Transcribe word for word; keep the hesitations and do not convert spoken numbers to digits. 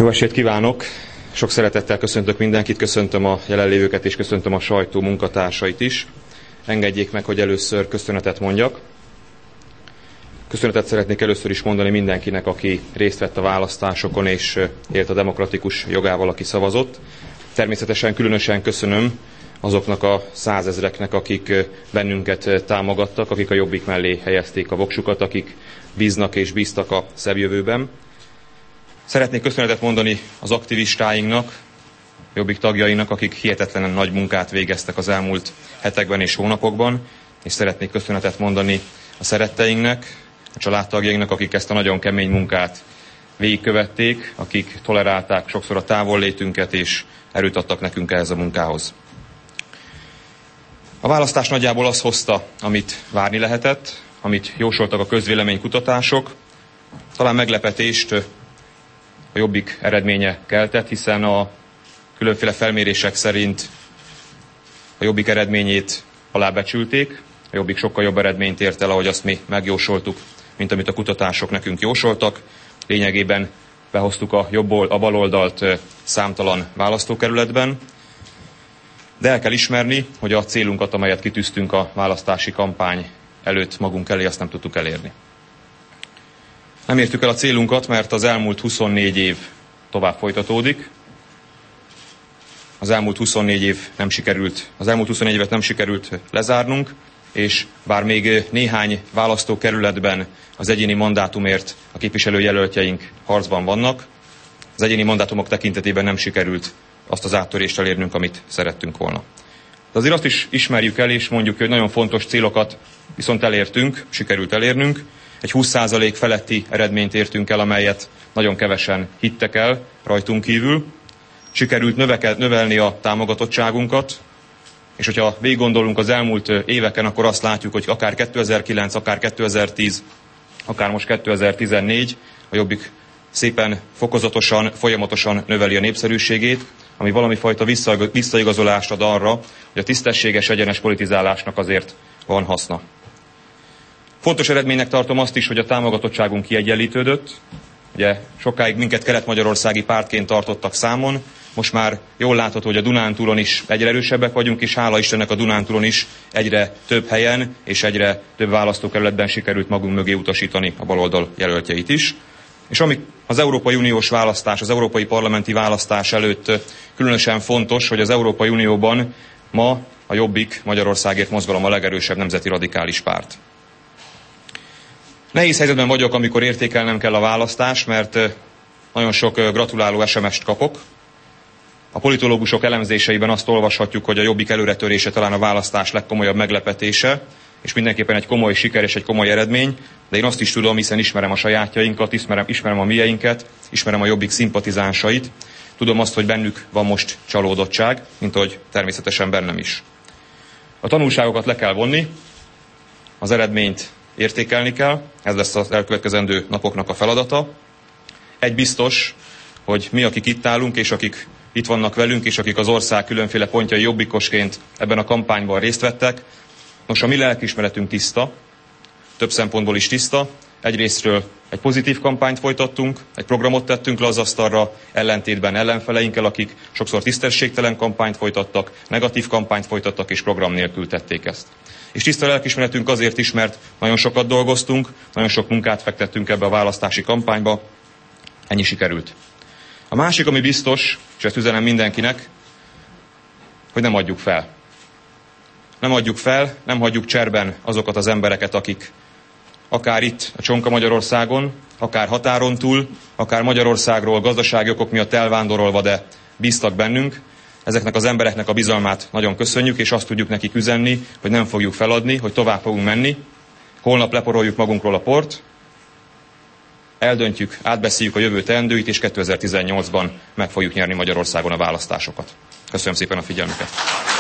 Jó estét kívánok! Sok szeretettel köszöntök mindenkit, köszöntöm a jelenlévőket és köszöntöm a sajtó munkatársait is. Engedjék meg, hogy először köszönetet mondjak. Köszönetet szeretnék először is mondani mindenkinek, aki részt vett a választásokon és élt a demokratikus jogával, aki szavazott. Természetesen különösen köszönöm azoknak a százezreknek, akik bennünket támogattak, akik a Jobbik mellé helyezték a voksukat, akik bíznak és bíztak a szebb jövőben. Szeretnék köszönetet mondani az aktivistáinknak, Jobbik tagjainak, akik hihetetlenen nagy munkát végeztek az elmúlt hetekben és hónapokban, és szeretnék köszönetet mondani a szeretteinknek, a családtagjainknak, akik ezt a nagyon kemény munkát végigkövették, akik tolerálták sokszor a távollétünket, és erőt adtak nekünk ehhez a munkához. A választás nagyjából azt hozta, amit várni lehetett, amit jósoltak a közvéleménykutatások. Talán meglepetést a Jobbik eredménye keltett, hiszen a különféle felmérések szerint a Jobbik eredményét alábecsülték. A Jobbik sokkal jobb eredményt ért el, ahogy azt mi megjósoltuk, mint amit a kutatások nekünk jósoltak. Lényegében behoztuk a, jobb old, a baloldalt számtalan választókerületben. De el kell ismerni, hogy a célunkat, amelyet kitűztünk a választási kampány előtt magunk elé, azt nem tudtuk elérni. Nem értük el a célunkat, mert az elmúlt huszonnégy év tovább folytatódik. Az elmúlt huszonnégy év nem sikerült, az elmúlt huszonnégy évet nem sikerült lezárnunk, és bár még néhány választókerületben az egyéni mandátumért a képviselőjelöltjeink harcban vannak, az egyéni mandátumok tekintetében nem sikerült azt az áttörést elérnünk, amit szerettünk volna. De azért azt is ismerjük el, és mondjuk, hogy nagyon fontos célokat viszont elértünk, sikerült elérnünk. Egy húsz százalék feletti eredményt értünk el, amelyet nagyon kevesen hittek el rajtunk kívül. Sikerült növeked, növelni a támogatottságunkat, és hogyha végig gondolunk az elmúlt éveken, akkor azt látjuk, hogy akár kétezer-kilenc, akár kétezer-tíz, akár most kétezer-tizennégy, a Jobbik szépen fokozatosan, folyamatosan növeli a népszerűségét, ami valami fajta visszaigazolást ad arra, hogy a tisztességes, egyenes politizálásnak azért van haszna. Fontos eredménynek tartom azt is, hogy a támogatottságunk kiegyenlítődött. Ugye sokáig minket kelet-magyarországi pártként tartottak számon, most már jól látható, hogy a Dunántúlon is egyre erősebbek vagyunk, és hála Istennek a Dunántúlon is egyre több helyen és egyre több választókerületben sikerült magunk mögé utasítani a baloldal jelöltjeit is. És ami az Európai Uniós választás, az Európai Parlamenti választás előtt különösen fontos, hogy az Európai Unióban ma a Jobbik Magyarországért mozgalom a legerősebb nemzeti radikális párt. Nehéz helyzetben vagyok, amikor értékelnem kell a választást, mert nagyon sok gratuláló es em est kapok. A politológusok elemzéseiben azt olvashatjuk, hogy a Jobbik előretörése talán a választás legkomolyabb meglepetése, és mindenképpen egy komoly siker és egy komoly eredmény, de én azt is tudom, hiszen ismerem a sajátjainkat, ismerem, ismerem a mieinket, ismerem a Jobbik szimpatizánsait, tudom azt, hogy bennük van most csalódottság, mint ahogy természetesen bennem is. A tanulságokat le kell vonni, az eredményt értékelni kell, ez lesz az elkövetkezendő napoknak a feladata. Egy biztos, hogy mi, akik itt állunk, és akik itt vannak velünk, és akik az ország különféle pontjai jobbikosként ebben a kampányban részt vettek, nos, a mi lelkiismeretünk tiszta, több szempontból is tiszta. Egyrésztről egy pozitív kampányt folytattunk, egy programot tettünk le az asztalra, ellentétben ellenfeleinkkel, akik sokszor tisztességtelen kampányt folytattak, negatív kampányt folytattak, és program nélkül tették ezt. És tiszta lelkiismeretünk azért is, mert nagyon sokat dolgoztunk, nagyon sok munkát fektettünk ebbe a választási kampányba, ennyi sikerült. A másik, ami biztos, és ezt üzenem mindenkinek, hogy nem adjuk fel. Nem adjuk fel, nem hagyjuk cserben azokat az embereket, akik akár itt a Csonka Magyarországon, akár határon túl, akár Magyarországról gazdasági okok miatt elvándorolva, de bíztak bennünk. Ezeknek az embereknek a bizalmát nagyon köszönjük, és azt tudjuk nekik üzenni, hogy nem fogjuk feladni, hogy tovább fogunk menni. Holnap leporoljuk magunkról a port, eldöntjük, átbeszéljük a jövő teendőit, és kétezer-tizennyolcban meg fogjuk nyerni Magyarországon a választásokat. Köszönöm szépen a figyelmüket!